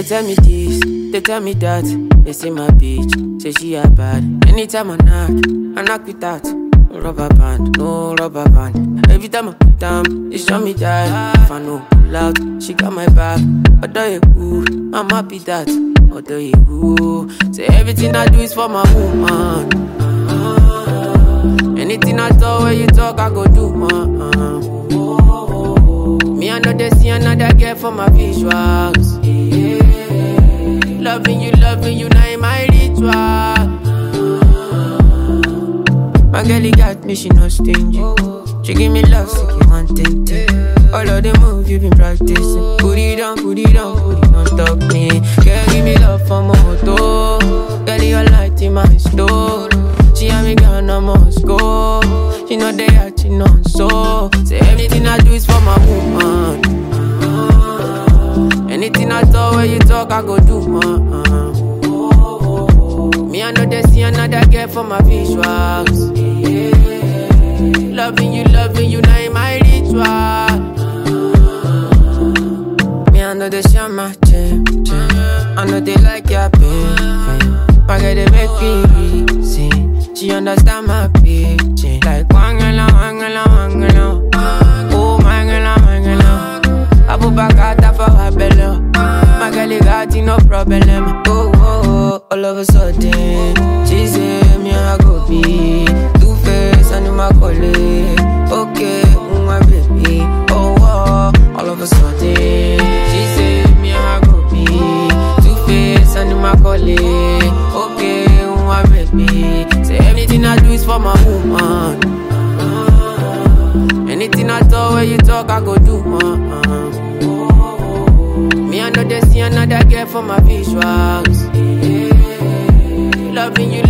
tell me this, they tell me that. They say my bitch, say she a bad. Anytime I knock without no rubber band, no rubber band. Every time I put down, they show me that. If I know pull out, she got my back. Although you cool, I'm happy that. Although you cool, say everything I do is for my woman. Anything I talk, when you talk, I go do, Me, I know they see another girl for my visuals. Loving you, now in my ritual. My girl, got me, she not stingy. She give me love, so you want it. All of the moves you been practicing. Put it on, stop me. Girl, give me love for my moto. Girl, you're light in my store. She and me gone, I must go. She know they acting on so. Say everything I do is for my woman. Anything I talk, when you talk, I go do, Me, I know they see another girl for my visuals. Loving you, now in my ritual. Me, I know they share my chain. I know they like your pain. My girl, they make me reason. She understand my pitching. Like wangala. Oh, mangala. I put back out for her belly. My girl, got no problem. Oh, all of a sudden, she say me I go be Two-Face and my colleague. Okay, my baby. Oh, all of a sudden, she say me I go be Two-Face and my colleague. Okay, my baby. Say everything I do is for my woman. Anything I talk, when you talk, I go do, Me, I know they see another girl for my visuals. Loving you,